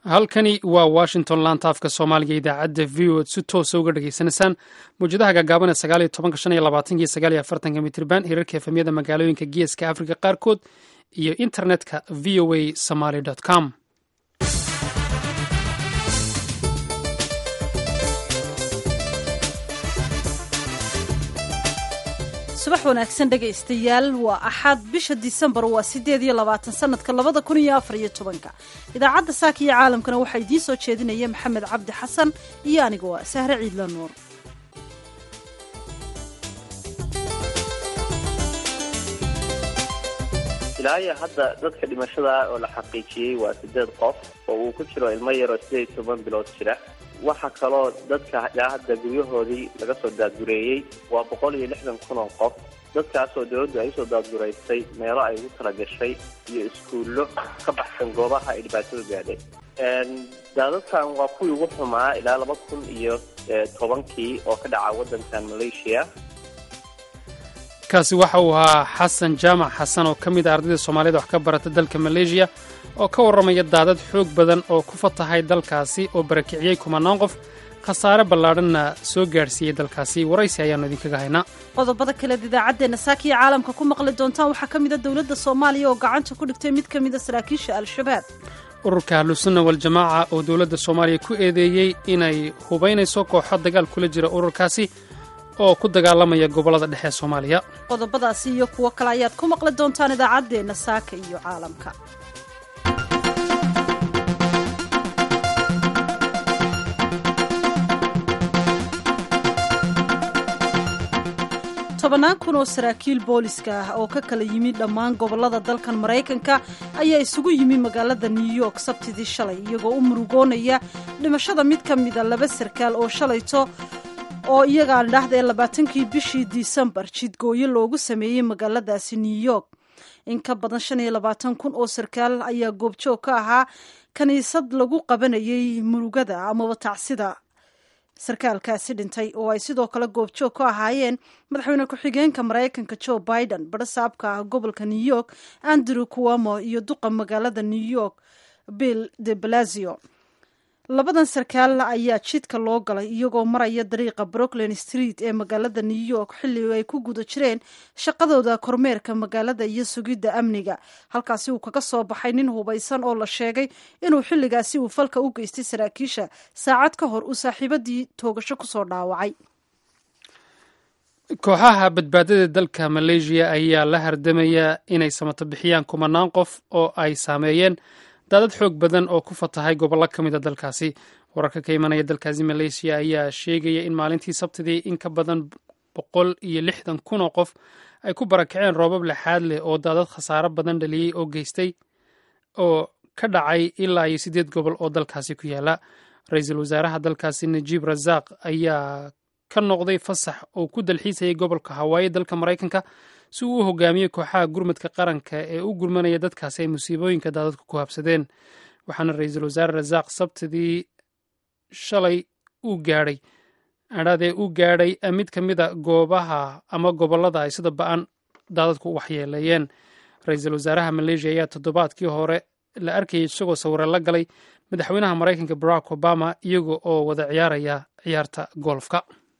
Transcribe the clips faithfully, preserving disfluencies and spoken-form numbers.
halkani waa washington laanta afka soomaaliga idaacadda v o d si toosa uga dhageysanaysaan mawjadaha gaagaaban ee sagaal iyo tobanka shan iyo labaatanka iyo sagaal iyo afartanka mitirban hirarka efemyada magaalooyinka geeska afrika qaarkood iyo internetka v o a somaly com. subax wanaagsan dhegaystayaal waa axad bisha disembar waa sideed iyo labaatan sanadka labada kun iyo afar iyo tobanka idaacadda saaka iyo caalamkana waxaa idiin soo jeedinaya maxamed cabdi xasan iyo aniga waa sahre ciidla nuur. ilaa hadda dadka dhimashada oo la xaqiijiyey waa sideed qof oo uu ku jiro ilmo yaroo sideed iyo toban bilood jira. waxaa kaloo dadka ilaa hadda guryahoodii laga soo daadgureeyey waa boqol iyo lixdan kun oo qof. dadkaasoo dawladdu ay usoo daadgureysay meelo ay ugu tala gashay iyo iskuullo ka baxsan goobaha ay dhibaatadu gaadhay. daadadkan waa kuwii ugu xumaa ilaa laba kun iyo tobankii oo ka dhaca waddankan Malaysia. kaasi waxa uu ahaa xasan jaamac xasan oo ka mid ah ardayda soomaalida wax ka barata dalka Malaysia oo ka warramaya daadad xoog badan oo ku fatahay dalkaasi oo barakiciyey kumanaan qof khasaare ballaadhanna soo gaadhsiiyey dalkaasi. waraysi ayaannu idinkaga haynaa. qodobada kale idaacaddeena saaka iyo caalamka ku maqli doontaan waxaa ka mid a dowladda soomaaliya oo gacanta ku dhigtay mid ka mid a saraakiisha al-shabaab. ururka ahlusunna waljamaaca oo dowladda soomaaliya ku eedeeyey inay hubaynayso kooxo dagaal kula jira ururkaasi oo ku dagaalamaya gobollada dhexe ee soomaaliya. qodobadaasi iyo kuwo kale ayaad ku maqli doontaan idaacaddeena saaka iyo caalamka. tobannaan kun oo saraakiil booliska ah oo ka kala yimi dhammaan gobollada dalkan maraykanka ayaa isugu yimi magaalada new york sabtidii shalay iyagoo u murugoonaya dhimashada mid ka mida laba sarkaal oo shalayto oo iyagaan dhahda ee labaatankii bishii disembar jidgooyo loogu sameeyey magaaladaasi new york. in ka badan shan iyo labaatan kun oo sarkaal ayaa goobjoog ka ahaa kiniisad lagu qabanayay murugada amaba tacsida sarkaalkaasi dhintay oo ay sidoo kale goobjoog ka ahaayeen madaxweyne ku-xigeenka maraykanka joe biden, badhasaabka ah gobolka new york andrew cuomo iyo duqa magaalada new york bill de blasio. labadan sarkaal ayaa jidka loo galay iyagoo maraya dariiqa brooklyn street ee magaalada new york xilli ay ku guda jireen shaqadooda kormeerka magaalada iyo sugidda amniga. halkaasi uu kaga soo baxay nin hubaysan oo la sheegay inuu xilligaasi uu falka u geystay saraakiisha saacad ka hor uu saaxiibadii toogasho kusoo dhaawacay. kooxaha badbaadada dalka Malaysia ayaa la hardamaya inay samato bixiyaan kumanaan qof oo ay saameeyeen daadad xoog badan oo ku fatahay gobollo ka mid a dalkaasi. wararka ka imanaya dalkaasi Malaysia ayaa sheegaya in maalintii sabtidii in ka badan boqol iyo lixdan kun oo qof ay ku barakaceen roobab lixaad leh oo daadad khasaaro badan dhaliyey oo geystay oo ka dhacay ilaa iyo sideed gobol oo dalkaasi ku yaala. ra-iisul wasaaraha dalkaasi Najib Razak ayaa ka noqday fasax oo ku dalxiisayay gobolka Hawaii dalka Maraykanka si uu u hogaamiyey kooxaha gurmadka qaranka ee u gurmanaya dadkaasi ay musiibooyinka daadadku ku habsadeen. waxaana ra-iisul wasaare Razak sabtidii shalay uu gaadhay adhaadee u gaadhay mid ka mid a goobaha ama gobollada ay sida ba-an daadadku waxyeeleeyeen. ra-iisul wasaaraha Malaysia ayaa toddobaadkii hore la arkayay isagoo sawire la galay madaxweynaha Maraykanka Barack Obama iyaga oo wada ciyaaraya ciyaarta golfka.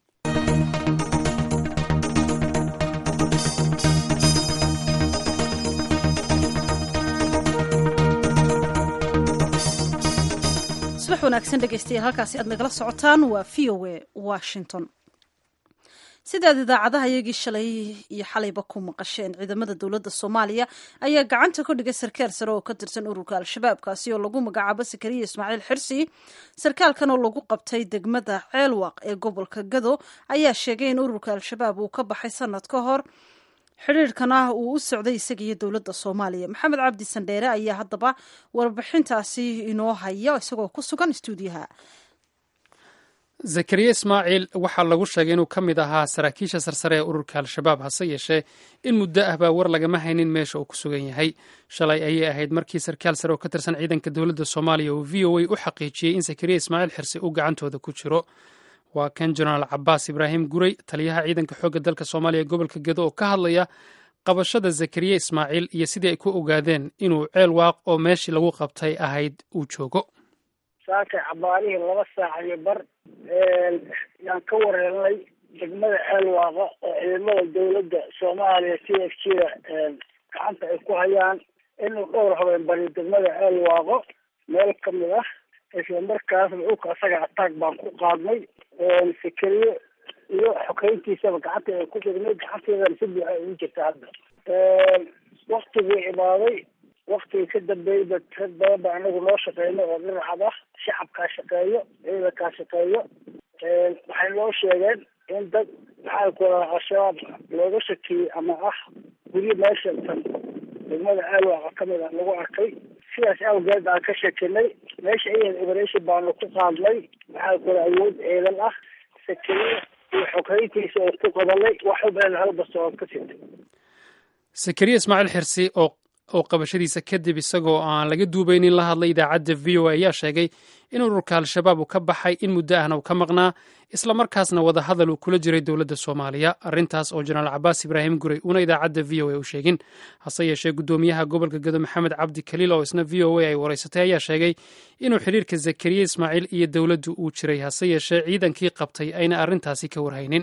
subax wanaagsan dhegaystayaal halkaasi aad nagala socotaan waa v o a washington. sidaad idaacadaha iyagii shalay iyo xalayba ku maqasheen ciidamada dowladda soomaaliya ayaa gacanta ku dhigay sarkaal sare oo ka tirsan ururka al-shabaab kaasi oo lagu magacaabo sakariya ismaaciil xirsi. sarkaalkan oo lagu qabtay degmada ceelwaq ee gobolka gado ayaa sheegay in ururka al-shabaab uu ka baxay sanad ka hor xidhiirkana uu u socday isaga iyo dowladda soomaaliya. maxamed cabdi sandheere ayaa haddaba warbixintaasi inoo haya isagoo ku sugan stuudiyaha. zakariya ismaaciil waxaa lagu sheegay inuu ka mid ahaa saraakiisha sarsare ee ururka al-shabaab, hase yeeshee in muddo ah baa war lagama haynin meesha uu ku sugan yahay. shalay ayay ahayd markii sarkaal sare oo ka tirsan ciidanka dowladda soomaaliya uu v o a u xaqiijiyey in zakariya ismaaciil xirsi uu gacantooda ku jiro. waa kan jenaraal cabaas ibraahim gurey, taliyaha ciidanka xoogga dalka soomaaliya ee gobolka gedo, oo ka hadlaya qabashada zakariya ismaaciil iyo sidii ay ku ogaadeen inuu ceel waaq oo meeshii lagu qabtay ahayd uu joogo. saaka cabaarihii laba saac iyo bar yaan ka wareernay degmada ceelwaaqa oo ciidamada dawladda soomaaliya c f g da gacanta ay ku hayaan inuu dhowr habeen bari degmada ceelwaaqo meel kamid ah isla markaasna dhulka asaga ataag baan ku qaadnay sikriye iyo xokeyntiisaba gacanta ay ku dhignay gacanteedana si buuxa ugu jirta hadda waktigii imaaday waktigii ka dambeeyay dad rag badan baa anagu noo shaqeyno oo dhinacad ah shacabkaa shaqeeyo ciidankaa shaqeeyo waxay noo sheegeen in dad maxaa ku radaa al-shabaab looga shakiyey ama ah guryo meesha tan degmada ceelwaaqa kamid ah lagu arkay sidaas awgeed aan ka shekinay meesha iyan operation baanu ku qaadnay maxaa ku radaa awood ciidan ah sakariye iyo xoghayntiisa oo ku qabanay wax ubeen halbasta oo ka sitay sakariye ismaaciil xirsi oo oo qabashadiisa kadib isagoo aan laga duubaynin la hadlay idaacadda v o a ayaa sheegay in ururka al-shabaab uu ka baxay in muddo ahna uu ka maqnaa islamarkaasna wadahadal uu kula jiray dowladda soomaaliya arrintaas oo jenaraal cabaas ibraahim gurey una idaacadda v o a u sheegin hase yeeshee guddoomiyaha gobolka gedo maxamed cabdi kaliil oo isna v o a ay wareysatay ayaa sheegay inuu xiriirka zakariye ismaaciil iyo dowladdu uu jiray hase yeeshee ciidankii qabtay ayna arrintaasi ka warhaynin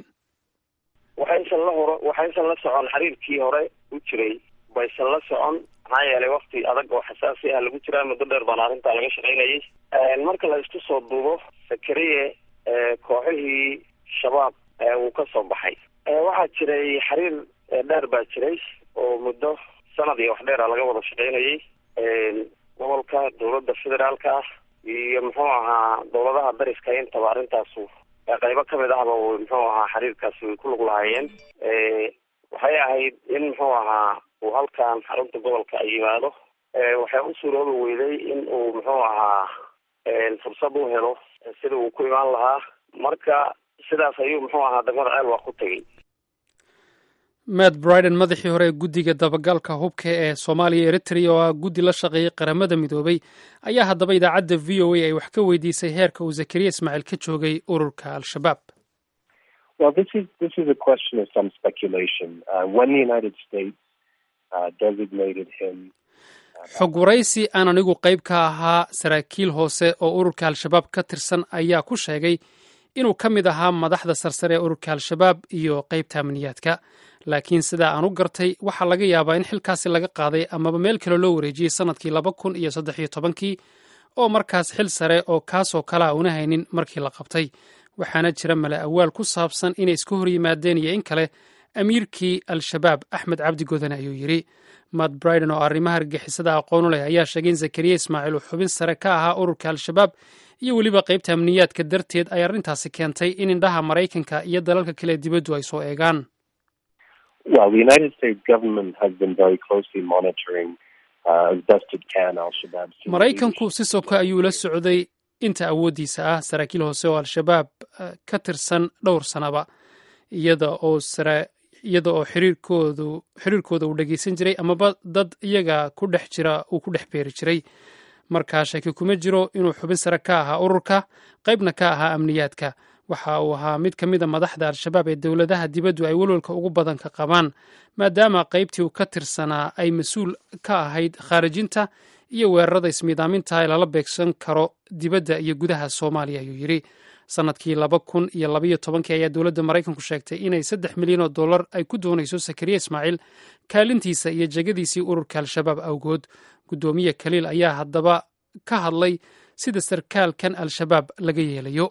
waxaysan la socon xiriirkii hore u jiray baysan la socon maxaa yeelay wakti adag oo xasaasi ah lagu jiraa muddo dheer baana arrintaa laga shaqaynayay marka la isku soo duubo sakariye kooxihii shabaab wuu ka soo baxay waxaa jiray xiriir dheer baa jiray oo muddo sanad iyo wax dheera laga wada shaqaynayay gobolka dawladda federaalka ah iyo muxuu ahaa dawladaha dariska intaba arrintaasu qaybo kamid ahba muxuu ahaa xiriirkaasi way ku lug lahaayeen waxay ahayd in muxuu ahaa uu halkan xarunta gobolka ay yimaado waxay u suuroobi weyday in uu muxuu ahaa fursad u helo sida uu ku imaan lahaa marka sidaas ayuu muxuu ahaa degmada ceelwaaq ku tegey matt briden madaxii hore ee guddiga dabagalka hubka ee soomaaliya eritrea oo ah guddi la shaqeeyay qaramada midoobay ayaa haddaba idaacadda v o a ay wax ka weydiisay heerka uu zakariye ismaaciil ka joogay ururka al-shabaab Well, this is this is a question of some speculation. Uh, when the United States uh, designated him, xog waraysi aan anigu qayb ka ahaa saraakiil hoose oo ururka al-shabaab ka tirsan ayaa ku sheegay inuu ka mid ahaa madaxda sarsare ee ururka al-shabaab iyo qaybta amniyaadka laakiin sidaa aan u gartay waxaa laga yaabaa in xilkaasi laga qaaday amaba meel kale loo wareejiyey sanadkii laba kun iyo saddex iyo tobankii oo markaas xil sare oo kaasoo kalea una haynin markii la qabtay waxaana jira mala awaal ku saabsan inay iska hor yimaadeen iyo in kale amiirkii al-shabaab axmed cabdi godane ayuu yidhi matt briden oo arrimaha argixisada aqoon u leh ayaa sheegay in zakariye ismaaciil uu xubin sare ka ahaa ururka al-shabaab iyo weliba qaybta amniyaadka darteed ay arrintaasi keentay in indhaha maraykanka iyo dalalka kale dibaddu ay soo eegaan well, the United States government has been very closely monitoring uh, as best it can al-Shabaab. maraykanku si soka ayuu la socday inta awooddiisa ah saraakiil hoose oo al-shabaab ka tirsan dhowr sanaba iyada oo sara iyada oo xiriirkoodu xiriirkooda uu dhegeysan jiray amaba dad iyaga ku dhex jira uu ku dhex beeri jiray markaa shaki kuma jiro inuu xubin sare ka ahaa ururka qaybna ka ahaa amniyaadka waxa uu ahaa mid ka mid a madaxda al-shabaab ee dowladaha dibaddu ay walwalka ugu badan ka qabaan maadaama qaybtii uu ka tirsanaa ay mas-uul ka ahayd khaarijinta iyo weerarada ismiidaaminta ee lala beegsan karo dibadda iyo gudaha soomaaliya ayuu yidhi sanadkii laba kun iyo labaiyo tobankii ayaa dowladda maraykanku sheegtay inay saddex milyan oo dollar ay ku doonayso zakariye ismaaciil kaalintiisa iyo jegadiisii ururka al-shabaab awgood guddoomiye kaliil ayaa haddaba ka hadlay sida sarkaalkan al-shabaab laga yeelayo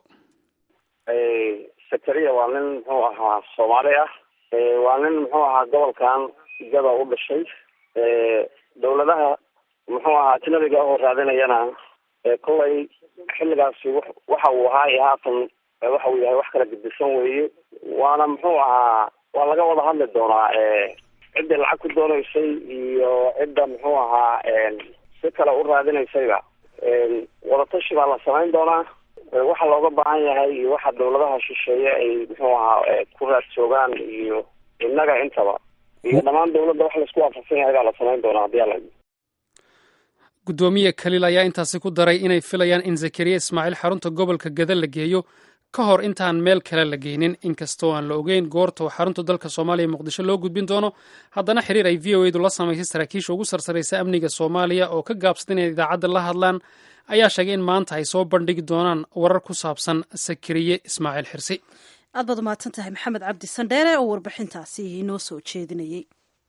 zakariya waa nin muxuu ahaa soomaali ah waa nin muxuu ahaa gobolkan gada u dhashay dowladaha muxuu ahaa ajnabiga oo raadinayana kolay xilligaasi waxa uu ahaa iyo haatan waxa uu yahay wax kala gedisan weeye waana muxuu ahaa waa laga wada hadli doonaa cidda lacag ku doonaysay iyo cidda muxuu ahaa si kale u raadinaysayba wadatashi baa la samayn doonaa waxa looga baahan yahay iyo waxa dowladaha shisheeye ay muxuu ahaa ku raad joogaan iyo innaga intaba iyo dhammaan dowladda wax laisku waafaqsan yahay baa la samayn doonaa haddii ala guddoomiye kaliil ayaa intaasi ku daray inay filayaan in zakariye ismaaciil xarunta gobolka gada la geeyo ka hor intaan meel kale la geynin. Inkastoo aan la ogeyn goorta oo xarunta dalka Soomaaliya Muqdisho loo gudbin doono, haddana xiriir ay V O A du la samaysay saraakiisha ugu sarsaraysa amniga Soomaaliya oo ka gaabsaday inay idaacadda la hadlaan ayaa sheegay in maanta ay soo bandhigi doonaan warar ku saabsan Sakariye Ismaaciil Xirsi. aad baad umahadsan tahay Maxamed Cabdi Sandheere oo warbixintaasi inoo soo jeedinayay.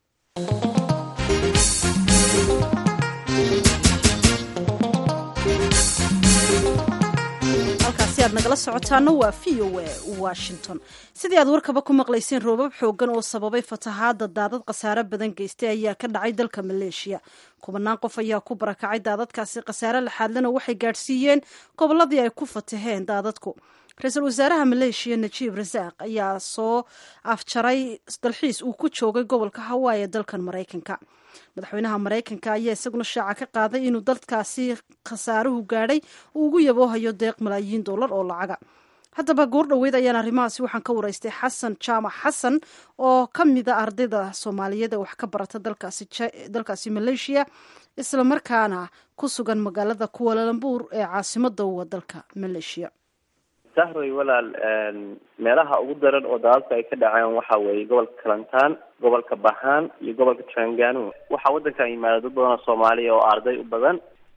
halkaasi aad nagala socotaana waa V O A Washington. sidii aad warkaba ku maqlayseen, roobab xoogan oo sababay fatahaada daadad khasaare badan geystay ayaa ka dhacay dalka Maleeshiya. kubanaan qof ayaa ku barakacay daadadkaasi, khasaare laxaadlana waxay gaadhsiiyeen gobolladii ay ku fataheen daadadku. ra-iisul wasaaraha Maleeshiya Najiib Rasaaq ayaa soo afjaray dalxiis uu ku joogay gobolka Hawaii ee dalkan Maraykanka. madaxweynaha Maraykanka ayaa isaguna shaaca ka qaaday inuu dalkaasi khasaaruhu gaadhay uu ugu yaboohayo deeq malaayiin dollar oo lacaga. haddaba goor dhoweyd ayaan arrimahaasi waxaan ka waraystay Xasan Jaamac Xasan oo ka mid a ardayda Soomaaliyeed ee wax ka barata dalkaasi dalkaasi Maleeshiya, isla markaana ku sugan magaalada Kuala Lumpur ee caasimadda u dalka Maleeshiya. sahroy walaal meelaha ugu daran oo daadadka ay ka dhaceen waxa weeye gobolka Kelantan, gobolka Bahan iyo gobolka Terengganu. waxaa wadankan yimaada dad badan oo Soomaaliya oo arday u badan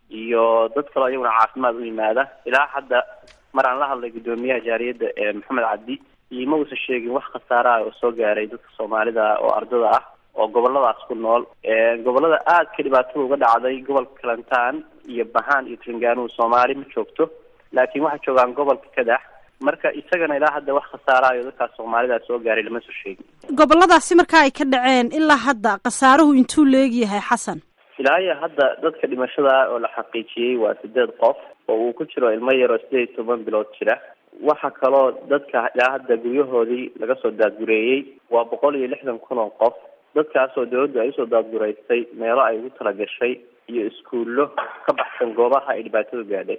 iyo dad kale iyaguna caafimaad u yimaada. ilaa hadda mar aan la hadlay gudoomiyaha jaariyadda ee Maxamed Cabdi iyo ma uusan sheegin wax khasaare ah oo soo gaaray dadka Soomaalida oo ardada ah oo goboladaas ku nool. gobolada aad ka dhibaatada uga dhacday gobolka Kelantan iyo Bahan iyo Terengganu Soomaali ma joogto, laakiin waxaa joogaan gobolka Kadax. marka isagana ilaa hadda wax khasaarayo dadkaas Soomaalida soo gaaray lama soo sheegin. goboladaasi marka ay ka dhaceen ilaa hadda khasaaruhu intuu leegyahay Xasan? ilaa iyo hadda dadka dhimashada oo la xaqiijiyey waa sideed qof oo uu ku jiro ilmo yar oo sideed iyo toban bilood jira. waxa kaloo dadka ilaa hadda guryahoodii laga soo daadgureeyey waa boqol iyo lixdan kun oo qof. dadkaas oo dawladdu ay usoo daadgureysay meelo ay ugu talagashay iyo iskuullo ka baxsan goobaha ay dhibaatadu gaadhay.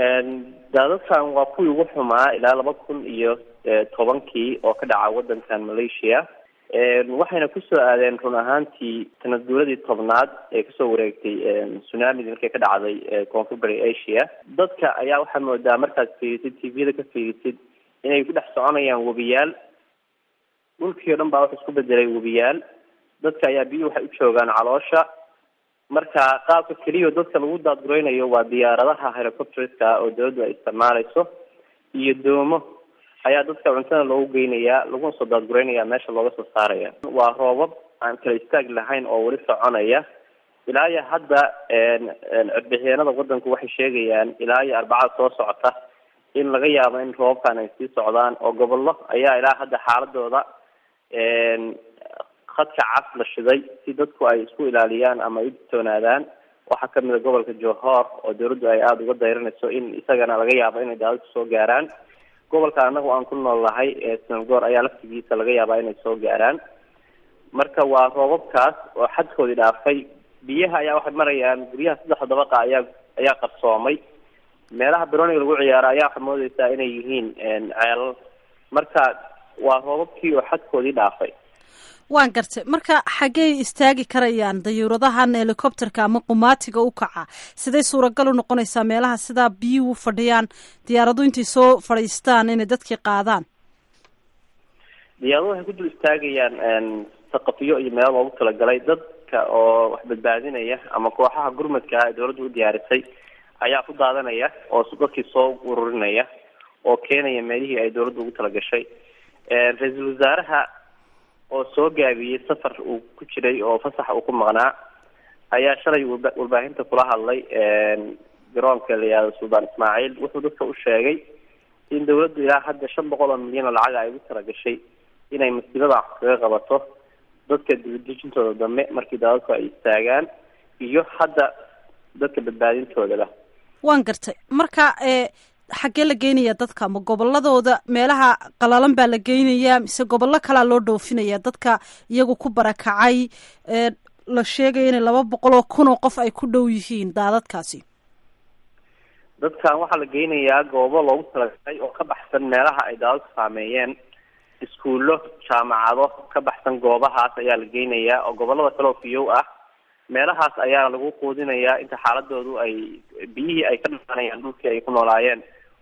daadadkan waa kuwii ugu xumaa ilaa laba kun iyo tobankii oo ka dhaca wadankan Maleeshiya. waxayna kusoo aadeen run ahaantii sanad guuradii tobnaad ee kasoo wareegtay tsunamidii markay ka dhacday koonfur bari Asia. dadka ayaa waxaa moodaa markaad fiirisid T V-da ka fiirisid inay ku dhex soconayaan webiyaal. dhulkii o dhan baa wax isku bedelay webiyaal. dadka ayaa biyo waxay u joogaan caloosha. marka qaabka keliya dadka lagu daadgureynayo waa diyaaradaha helicopterska oo dawladdu ay isticmaalayso iyo doomo ayaa dadka cuntada loogu geynayaa, laguna soo daadgureynaya meesha looga soo saaraya. waa roobab aan kala istaag lahayn oo weli soconaya. ilaa iyo hadda codbixiyeenada wadanku waxay sheegayaan ilaa iyo arbacada soo socota in laga yaabo in roobabkan ay sii socdaan oo gobollo ayaa ilaa hadda xaaladooda khadka cas la shiday si dadku ay isku ilaaliyaan ama ay u toonaadaan. waxaa kamid a gobolka Johor oo dawladdu ay aada uga dayranayso in isagana laga yaabo inay daadadku soo gaaraan. gobolka anagu aan ku noolnahay ee Selangor ayaa laftigiisa laga yaabaa inay soo gaaraan. marka waa roobabkaas oo xadkoodii dhaafay. biyaha ayaa waxay marayaan guryaha saddex dabaqa ayaa ayaa qarsoomay. meelaha baroniga lagu ciyaaro ayaa waxay moodaysaa inay yihiin ceel. marka waa roobabkii oo xadkoodii dhaafay. waan gartay. marka xaggey istaagi karayaan dayuuradahan helicopterka ama qumaatiga u kaca? siday suuragal u noqonaysaa meelaha sidaa biyuhu u fadhiyaan diyaaradu intay soo fadhiistaan inay dadkii qaadaan? diyaaradu waxay ku dul istaagayaan saqafiyo iyo meelo loogu talagalay. dadka oo wax badbaadinaya ama kooxaha gurmadka ee dawladdu u diyaarisay ayaa ku daadanaya oo dadkii soo ururinaya oo keenaya meelihii ay dawladdu ugu talagashay. ra-iisul wasaaraha oo soo gaabiyey safar uu ku jiray oo fasax uu ku maqnaa ayaa shalay warbaahinta kula hadlay garoonka la yihahdo Suldaan Ismaaciil. wuxuu dadka u sheegay in dawladdu ilaa hadda shan boqol oo milyan oo lacag ay ugu talagashay inay masiibada kaga qabato dadka dibadejintooda dambe markii daadadku ay istaagaan iyo hadda dadka badbaadintoodaba. waan gartay. marka ee xaggee la geynayaa dadka? ma goboladooda meelaha qalalan baa la geynayaa mise gobollo kalaa loo dhoofinaya dadka iyagu ku barakacay ee la sheegaya inay laba boqol oo kun oo qof ay ku dhow yihiin daadadkaasi? dadkan waxaa la geynayaa goobo loogu talagalay oo ka baxsan meelaha ay daadadku saameeyeen. iskuullo, jaamacado ka baxsan goobahaas ayaa la geynayaa oo gobolada kale oo fiyow ah. meelahaas ayaa lagu quudinayaa inta xaaladoodu ay biyihii ay ka dhaanayaan dhulkii ay ku noolaayeen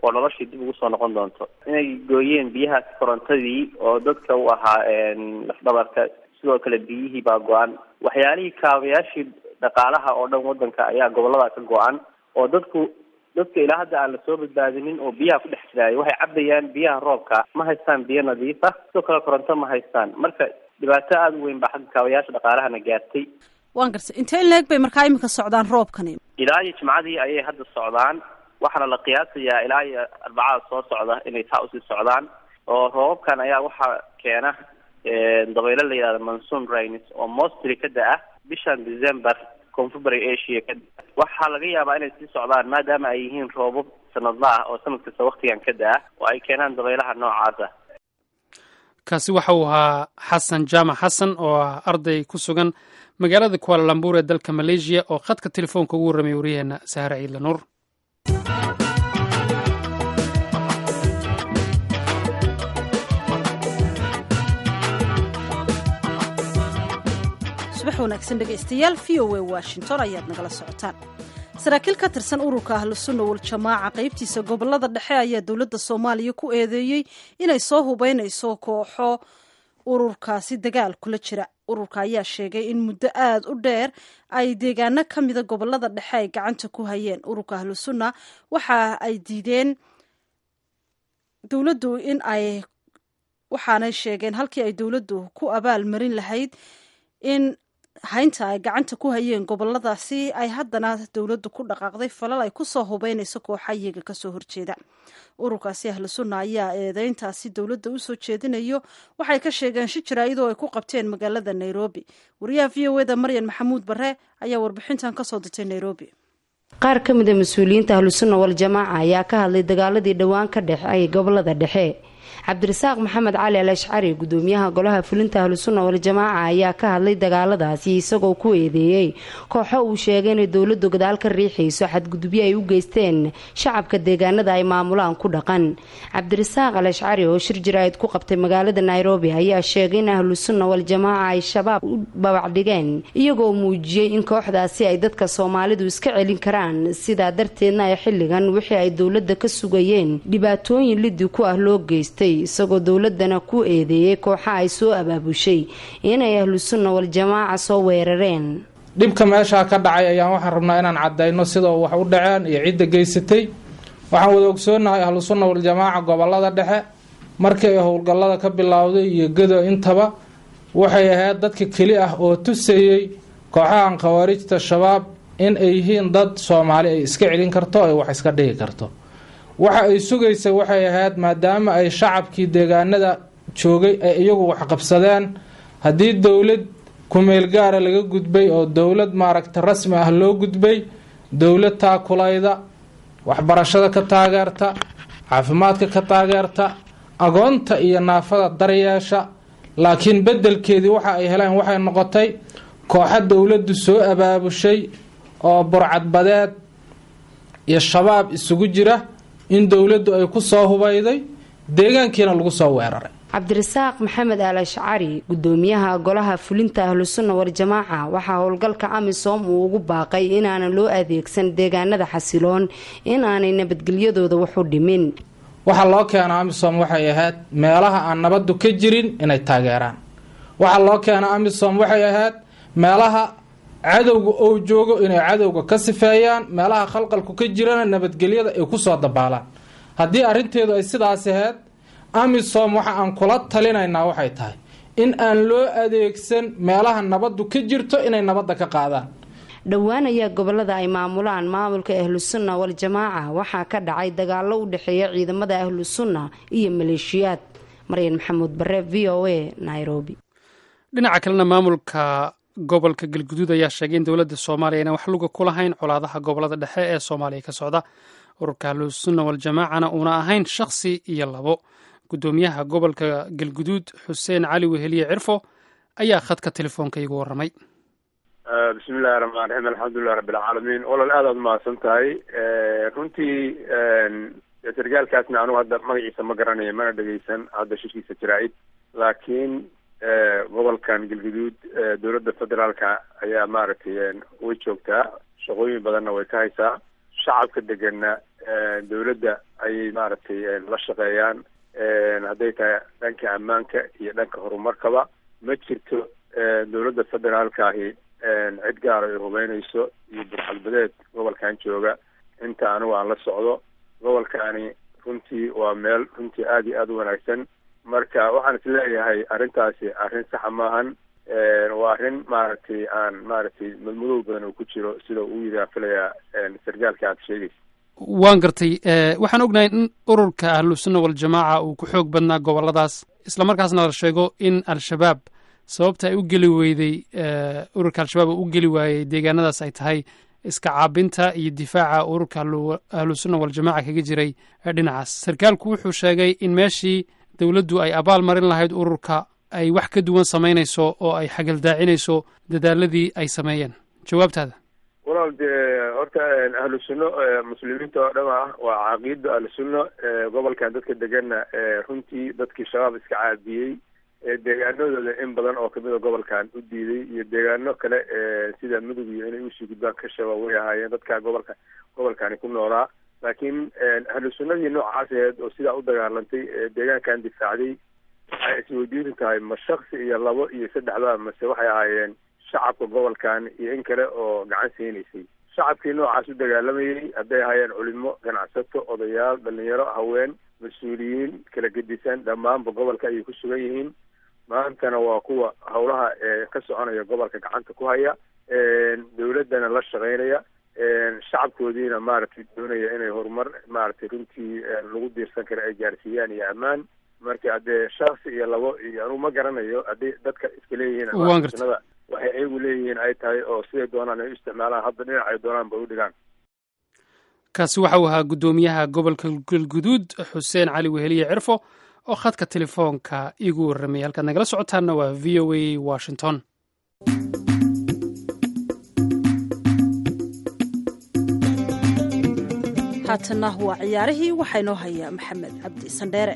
oo noloshii dib ugu soo noqon doonto. Inay gooyeen biyahaas korontadii oo dadka u ahaa lafdhabarka, sidoo kale biyihii baa go-an. waxyaalihii kaabayaashii dhaqaalaha oo dhan wadanka ayaa gobolada ka go-an, oo dadku dadka ilaa hadda aan lasoo badbaadinin oo biyaha ku dhex jiraaya. waxay cabayaan biyaha roobka, ma haystaan biyo nadiif ah, sidoo kale koronto ma haystaan. marka dhibaato aada u weyn baa xagga kaabayaasha dhaqaalahana gaartay. waan gartay. intee in leeg bay markaa iminka socdaan roobkani? ilaa iyo jimcadii ayay hadda socdaan, waxaana la qiyaasayaa ilaa iyo arbacada soo socda inay taa usii socdaan. oo roobabkan ayaa waxaa keena dabaylo la yihahdo monsoon rains oo mostly ka da-a bishan December Conference Asia ka da-a. waxaa laga yaabaa inay sii socdaan maadaama ay yihiin roobab sanadla ah oo sanad kasta waqtigan ka da-a oo ay keenaan dabaylaha noocaas ah. kaasi waxa uu ahaa xasan jaamac xasan oo ah arday ku sugan magaalada Kuala Lumpur ee dalka Malaysia oo khadka telefoonka ugu warramay wariyaheena Sahra Ciidla Nuur. subax wanaagsan dhegaystayaal, v o a Washington ayaad nagala socotaan. saraakiil ka tirsan ururka ahlusunna waljamaaca qaybtiisa gobolada dhexe ayaa dowladda Soomaaliya ku eedeeyey inay soo hubeynayso kooxo ururkaasi dagaal kula jira. ururka ayaa sheegay in muddo aad u dheer ay deegaano ka mida gobolada dhexe ay gacanta ku hayeen. ururka ahlusunna waxa ay diideen dowladdu in ay waxaanay sheegeen halkii ay dowladdu ku abaal marin lahayd in haynta ay gacanta ku hayeen goboladaasi ay haddana dowladdu ku dhaqaaqday falal ay ku soo hubeynayso kooxa iyaga kasoo horjeeda. ururkaasi ahlusunna ayaa eedeyntaasi dowladda u soo jeedinayo waxay ka sheegeen shi jaraa'idoo ay ku qabteen magaalada Nairobi. wariyaha v o eda Maryan Maxamuud Bare ayaa warbixintan kasoo dirtay Nairobi. qaar ka mid ah mas'uuliyiinta ahlusunna waljamaaca ayaa ka hadlay dagaaladii dhawaan ka dhexeeyay gobolada dhexe. cabdirasaaq maxamed cali al-ashcari gudoomiyaha golaha fulinta ahlusunna waljamaaca ayaa ka hadlay dagaaladaasi isagoo ku eedeeyey kooxo uu sheegay inay dowladdu gadaal ka riixayso xadgudubyo ay u geysteen shacabka deegaanada ay maamulaan ku dhaqan. cabdirasaaq al-ashcari oo shir jaraa'id ku qabtay magaalada Nairobi ayaa sheegay in ahlusunna waljamaaca ay shabaab u babacdhigeen iyagoo muujiyey in kooxdaasi ay dadka Soomaalidu iska celin karaan, sidaa darteedna ay xilligan wixii ay dowladda ka sugayeen dhibaatooyin liddi ku ah loo geystay, isagoo dowladana ku eedeeyay kooxa ay soo abaabushay inay ahlusunna waljamaaca soo weerareen. dhibka meesha ka dhacay ayaan waxaan rabnaa inaan cadayno sida wax u dhaceen iyo cidda geysatay. waxaan wada ogsoonahay ahlusunna waljamaaca gobolada dhexe markii ay howlgallada ka bilowday iyo gado intaba waxay ahayd dadka keli ah oo tusayey kooxahan khawaarijta shabaab in ay yihiin dad Soomaali ay iska celin karto ay wax iska dhigi karto. waxa ay sugaysay waxay ahayd maadaama ay shacabkii deegaanada joogay ay iyagu wax qabsadeen, haddii dowlad kumeel gaara laga gudbay oo dowlad maaragta rasmi ah loo gudbay, dowlad taakulayda, waxbarashada ka taageerta, caafimaadka ka taageerta, agoonta iyo naafada daryeesha. laakiin bedelkeedii waxa ay heleen waxay noqotay kooxa dowladdu soo abaabushay oo burcadbadeed iyo shabaab isugu jira in dowladdu ay ku soo hubayday deegaankiina lagu soo weeraray. cabdirasaaq maxamed al-ashcari gudoomiyaha golaha fulinta ahlusunna waljamaaca waxaa howlgalka amisom uu ugu baaqay inaanan loo adeegsan deegaanada xasiloon in aanay nabadgelyadooda wax u dhimin. waxaa loo keena amisom waxay ahayd meelaha aan nabadu ka jirin inay taageeraan. waxaa loo keena amisom waxay ahayd meelaha cadowga oo joogo inay cadowga ka sifeeyaan, meelaha khalqalku ka jirana nabadgelyada ay ku soo dabaalaan. haddii arrinteedu ay sidaas ahayd, amisom waxa aan kula talinaynaa waxay tahay in aan loo adeegsan meelaha nabadu ka jirto inay nabadda ka qaadaan. dhowaan ayaa gobolada ay maamulaan maamulka ahlusunna waljamaaca waxaa ka dhacay dagaallo u dhexeeya ciidamada ahlusunna iyo maleeshiyaad. Maryan Maxamuud Bare, v o a, Nairobi. dhinaca kalena maamulka gobolka Galguduud ayaa sheegay in dowladda Soomaaliya inaan wax luga ku lahayn colaadaha gobolada dhexe ee Soomaaliya ka socda. ururka ahlusunna waljamaacana uuna ahayn shakhsi iyo labo. gudoomiyaha gobolka Galguduud Xuseen Cali Weheliye Cirfo ayaa khadka telefoonka igu warramay. bismillahi raxmaani raxiim, alxamdulillahi rabbil caalamiin. walaal aad aad mahadsan tahay. runtii sargaalkaasna anugu hadda magaciisa ma garanayo, mana dhegeysan hadda shirkiisa jaraa'id, laakiin gobolkan Galguduud dowladda federaalka ayaa maaragtay way joogtaa, shaqooyin badanna way ka haysaa. shacabka degana dowladda ayay maaragtay la shaqeeyaan hadday tahay dhanka ammaanka iyo dhanka horumarkaba. ma jirto dowladda federaalka ahi cid gaar ay hubeynayso iyo burxalbadeed gobolkan jooga. inta anigu aan la socdo gobolkaani runtii waa meel runtii aada iyo aada u wanaagsan. marka waxaan is leeyahay arrintaasi arrin saxa maahan. waa arrin maaragtay aan maaragtay madmadow badan uu ku jiro sida uu yidhi aan filayaa sargaalka aad sheegaysa. waan gartay. waxaan ognahay in ururka ahlusunna waljamaaca uu ku xoog badnaa goboladaas, islamarkaasna la sheego in al-shabaab sababta ay u geli weyday ururka al-shabaab uu u geli waayey deegaanadaas ay tahay iska caabinta iyo difaaca ururka ahlusunna waljamaaca kaga jiray dhinacaas. sarkaalku wuxuu sheegay in meeshii dowladdu ay abaal marin lahayd ururka ay wax ka duwan samaynayso oo ay xagaldaacinayso dadaaladii ay sameeyeen. jawaabtaada? walaal dee horta ahlu sunno muslimiinta oo dhan ah waa caqiida ahlu sunno. gobolkan dadka deganna runtii dadkii shabaab iska caabiyey deegaanadooda in badan oo kamid a gobolkan u diiday iyo deegaano kale sida mudug iyo inay usii gudbaan ka shaba way ahaayeen dadka gobolka gobolkani ku noolaa. laakiin ahlu sunnadii noocaas aheed oo sidaa u dagaalantay deegaankan difaacday waxay isweydiin tahay ma shaksi iyo labo iyo saddexba mase waxay ahaayeen shacabka gobolkan iyo in kale oo gacan siinaysay. shacabkii noocaas u dagaalamayay hadday ahaayeen culimo, ganacsato, odayaal, dhalinyaro, haween, mas-uuliyiin kala gedisan dhammaanba gobolka ayay ku sugan yihiin. maantana waa kuwa howlaha ka soconaya gobolka gacanta ku haya, dowladdana la shaqeynaya, shacabkoodiina maaragtay doonaya inay horumar maaragtay runtii lagu diirsan kara ay gaarsiiyaan iyo ammaan. marka haddee shaksi iyo labo iyo anugu ma garanayo haddii dadka iska leeyihiin sunada waxay ayagu leeyihiin ay tahay oo siday doonaan ay u isticmaalaan hadda dhinac ay doonaan bay u dhigaan. kaasi waxa uu ahaa guddoomiyaha gobolka galguduud xuseen cali weheliye cirfo oo khadka telefoonka igu warramay. halkaad nagala socotaanna waa v o a washington. haatana waa ciyaarihii waxaa inoo hayaa maxamed cabdi sandheere.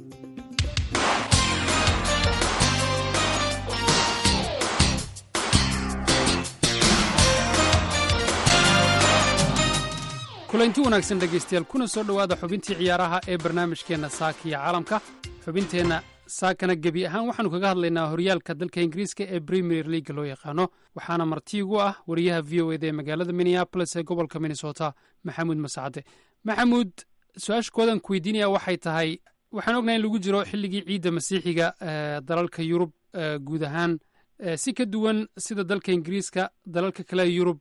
kulanti wanaagsan dhegaystayaal, kuna soo dhowaada xubintii ciyaaraha ee barnaamijkeenna saaka iyo caalamka. xubinteenna saakana gebi ahaan waxaanu kaga hadlaynaa horyaalka dalka ingiriiska ee premier leaga loo yaqaano, waxaana marti ugu ah wariyaha v o eda ee magaalada minneapolis ee gobolka minnesota maxamuud masacade. maxamuud, su-aasha koodan ku weydiinaya waxay tahay, waxaan ognahay in lagu jiro xilligii ciidda masiixiga dalalka yurub guud ahaan si ka duwan sida dalka ingiriiska. dalalka kale yurub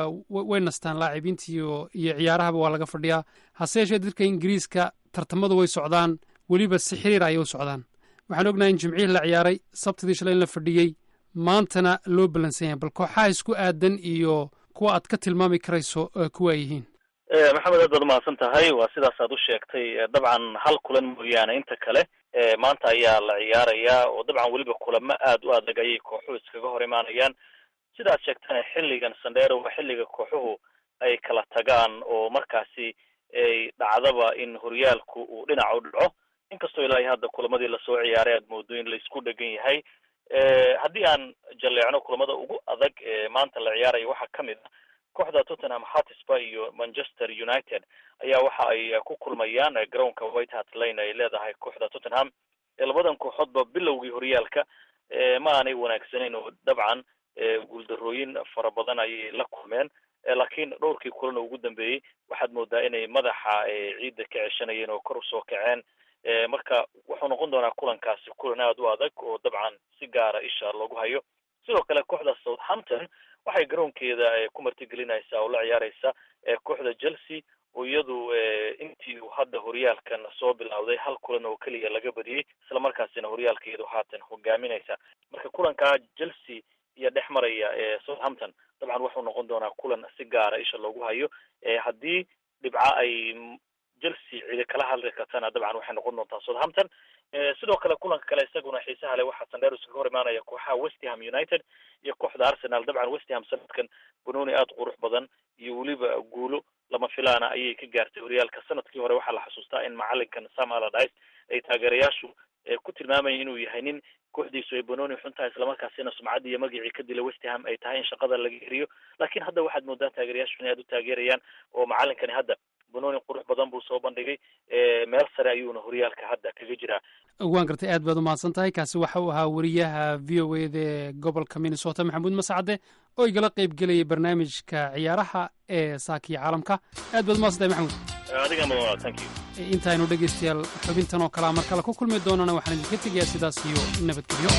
way nastaan laacibiinta iyo iyo ciyaarahaba waa laga fadhiyaa. hase yeeshee dalka ingiriiska tartamadu way socdaan, weliba si xiriir ayay u socdaan. waxaan ognahay in jimcihii la ciyaaray, sabtidii shalay in la fadhiyey, maantana loo ballansan yahay. bal kooxaha isku aadan iyo kuwa aad ka tilmaami karayso kuwa ay yihiin. maxamed aad baad umahadsan tahay. waa sidaas aad u sheegtay. dabcan hal kulan mooyaane inta kale maanta ayaa la ciyaarayaa oo dabcan weliba kulamo aad u adag ayay kooxuhu iskaga hor imaanayaan. sida aad sheegtana xilligan sandheero waa xilliga kooxuhu ay kala tagaan oo markaasi ay dhacdaba in horyaalku uu dhinac u dhaco. inkastoo ilaahay hadda kulamadii lasoo ciyaaray aad moodo in laisku dhegan yahay. haddii aan jaleecno kulamada ugu adag ee maanta la ciyaaraya waxaa kamid ah kooxda Tottenham Hotspur iyo Manchester United ayaa waxa ay ku kulmayaan garoonka White Hart Lane ay leedahay kooxda Tottenham. labadan kooxoodba bilowgii horyaalka ma aanay wanaagsaneyn oo dabcan guuldarooyin fara badan ayay la kulmeen, laakiin dhowrkii kulan ugu dambeeyey waxaad moodaa inay madaxa ciidda ka ceshanayeen oo kor usoo kaceen. marka wuxuu noqon doonaa kulankaasi kulan aad u adag oo dabcan si gaara isha loogu hayo. sidoo kale kooxda Southampton waxay garoonkeeda ku martigelinaysaa oo la ciyaaraysa kooxda Chelsea oo iyadu intii uu hadda horyaalkan soo bilowday hal kulan oo keliya laga badiyey, isla markaasina horyaalkeedu haatan hogaaminaysa. marka kulanka Chelsea iyo dhex maraya Southampton dabcan wuxuu noqon doonaa kulan si gaara isha loogu hayo. haddii dhibca ay Chelsea cidi kala hadli kartana dabcan waxay noqon doontaa Southampton. sidoo kale kulanka kale isaguna xiisaha leh waxaa Sanders ka hor imaanaya kooxaha West Ham United iyo kooxda Arsenal. dabcan West Ham sanadkan banooni aad qurux badan iyo weliba guulo lama filaana ayay ka gaartay horyaalka. sanadkii hore waxaa la xasuustaa in macalinkan Sam Allardyce ay taageerayaashu ku tilmaamayeen inuu yahay nin kooxdiisu ay banooni xuntahay islamarkaasina sumcadii iyo magacii ka dila West Ham ay tahay in shaqada laga heriyo. laakiin hadda waxaad moodaa taageerayaashu inay aad u taageerayaan oo macalinkani hadda banooni qurux badan buu soo bandhigay meel sare ayuuna horyaalka hadda kaga jiraa. waan gartay, aad baad u mahadsan tahay. kaasi waxa uu ahaa wariyaha v o eda ee gobolka minnesota maxamuud mascade oo igala qayb gelayay barnaamijka ciyaaraha ee saakiya caalamka. aad baad u mahadsan tahay maxamuud. adiga ma thank you. intaaynu dhegaystayaal xubintan oo kalea mar kale ku kulmi doonana waxaan idinka tegayaa sidaas iyo nabadgelyo.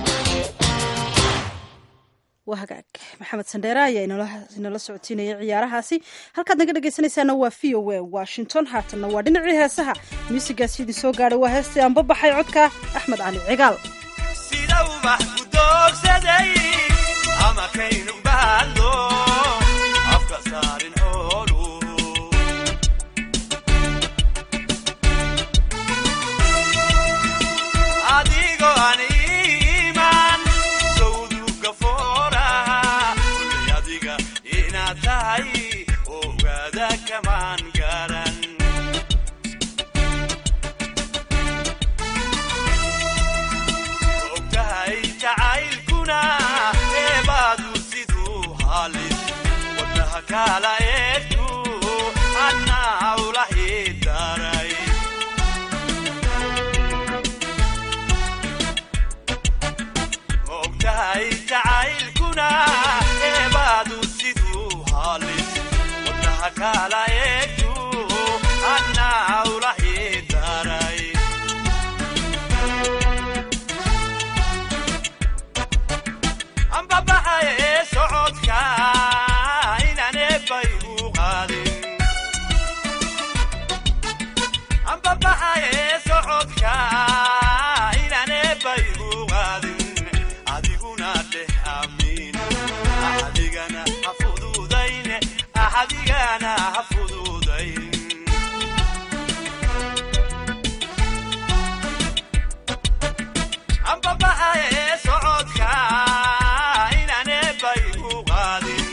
waa hagaag maxamed sandheere ayaa inala socotiinaya ciyaarahaasi. halkaad naga dhegaysanaysaana waa v o a washington. haatanna waa dhinacii heesaha muusigaas idin soo gaadhay waa heestii aan babaxay codka axmed cali cigaal. sida ubax ku doogsaday ama kaynu bahalo afka saarin xoolu adigo aan iimaan sawduga fooraha kulay adiga inaad tahay ogaada kamaan garan ogtahay jacaylkuna eebaadu siduu halis wadnaha kala eegtu annaa ula hidaray ogtahay jacaylkuna eebaadu siduu halis wadnaha kala eegtu annaa ula hidaray ambabaxaye socodka inaan eebbay u qaadin ambabaxaye socodka inaan eebbay u qaadin adiguna dheh amiin axadigana ha fududayn axadigana ha fududayn ambabaxaye socodka inaan eebbay u qaadin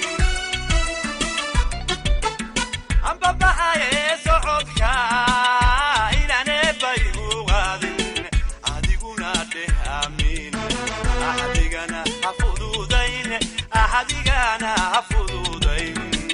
ambabaxaye socodka inaan eebbay u qaadin adiguna dheh amiin axadigana ha fududayn axadigana ha fududayn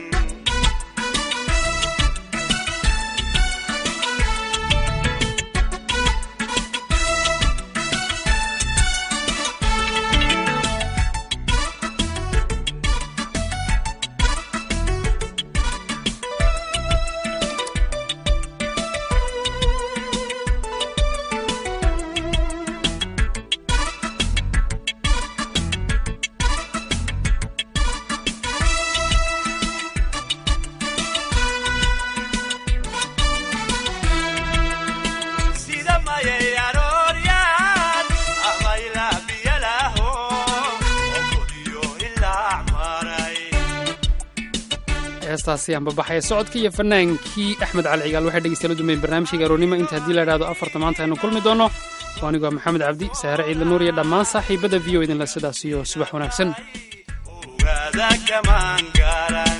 sida mayay arooryaan ama ilaa biyalaho okodiyo ilaa maray heestaasi aan babaxaya socodkii iyo fanaankii axmed cali cigaal waxay dhegeystayaal u dambeeyeen barnaamijka aroornimo inta haddii la idhahdo afarta maanta aynu kulmi doono. waa anigoo maxamed cabdi saare ciidla nuur iyo dhammaan saaxiibada v o idinla sidaas iyo subax wanaagsan. ogaada kamaan garan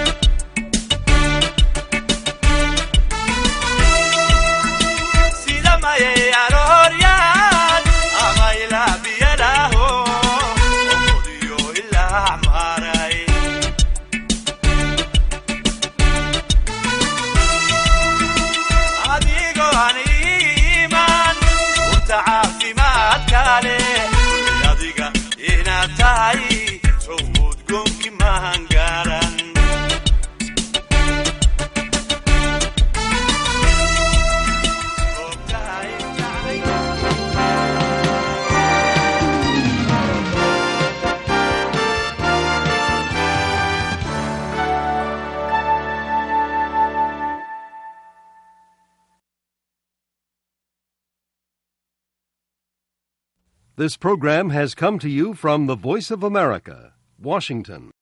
sida mayay arooryaan ama ilaa biyalaho okodiyo ilaa maray adigoo aan iimaan urta caafimaadka leh kulay adiga inaad tahay sowd goonki mahan garan ogtahay jacayl This program has come to you from the Voice of America, Washington.